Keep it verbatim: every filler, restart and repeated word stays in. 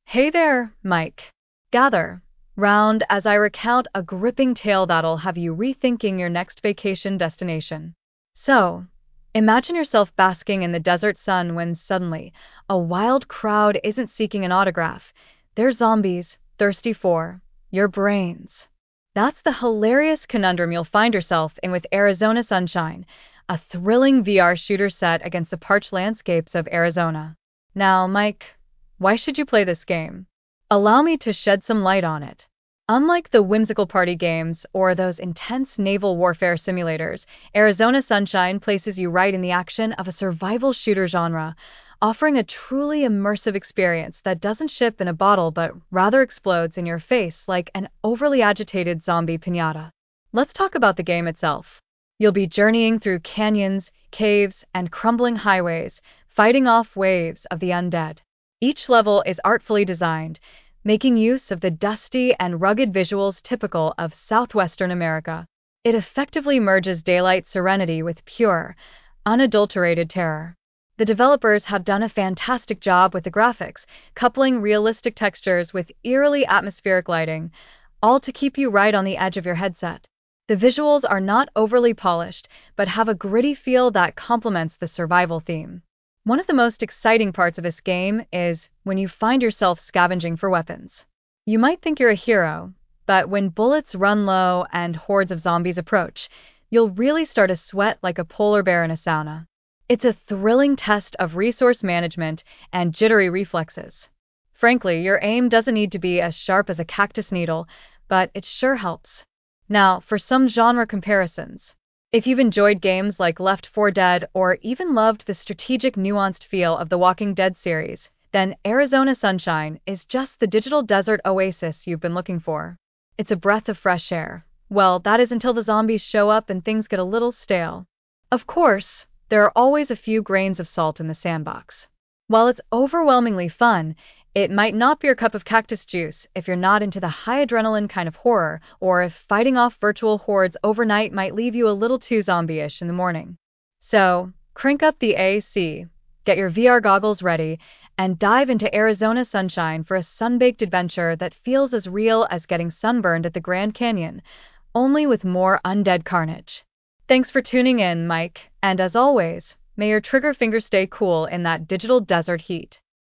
Hey there, Mike. Gather round as I recount a gripping tale that'll have you rethinking your next vacation destination. So, imagine yourself basking in the desert sun when suddenly a wild crowd isn't seeking an autograph. They're zombies, thirsty for your brains. That's the hilarious conundrum you'll find yourself in with Arizona Sunshine, a thrilling V R shooter set against the parched landscapes of Arizona. Now, Mike, why should you play this game? Allow me to shed some light on it. Unlike the whimsical party games or those intense naval warfare simulators, Arizona Sunshine places you right in the action of a survival shooter genre, offering a truly immersive experience that doesn't ship in a bottle but rather explodes in your face like an overly agitated zombie piñata. Let's talk about the game itself. You'll be journeying through canyons, caves, and crumbling highways, fighting off waves of the undead. Each level is artfully designed, making use of the dusty and rugged visuals typical of southwestern America. It effectively merges daylight serenity with pure, unadulterated terror. The developers have done a fantastic job with the graphics, coupling realistic textures with eerily atmospheric lighting, all to keep you right on the edge of your headset. The visuals are not overly polished, but have a gritty feel that complements the survival theme. One of the most exciting parts of this game is when you find yourself scavenging for weapons. You might think you're a hero, but when bullets run low and hordes of zombies approach, you'll really start to sweat like a polar bear in a sauna. It's a thrilling test of resource management and jittery reflexes. Frankly, your aim doesn't need to be as sharp as a cactus needle, but it sure helps. Now, for some genre comparisons. If you've enjoyed games like Left four Dead or even loved the strategic, nuanced feel of the Walking Dead series, then Arizona Sunshine is just the digital desert oasis you've been looking for. It's a breath of fresh air. Well, that is until the zombies show up and things get a little stale. Of course, there are always a few grains of salt in the sandbox. While it's overwhelmingly fun, it might not be your cup of cactus juice if you're not into the high adrenaline kind of horror, or if fighting off virtual hordes overnight might leave you a little too zombie-ish in the morning. So, crank up the A C, get your V R goggles ready, and dive into Arizona Sunshine for a sun-baked adventure that feels as real as getting sunburned at the Grand Canyon, only with more undead carnage. Thanks for tuning in, Mike, and as always, may your trigger finger stay cool in that digital desert heat.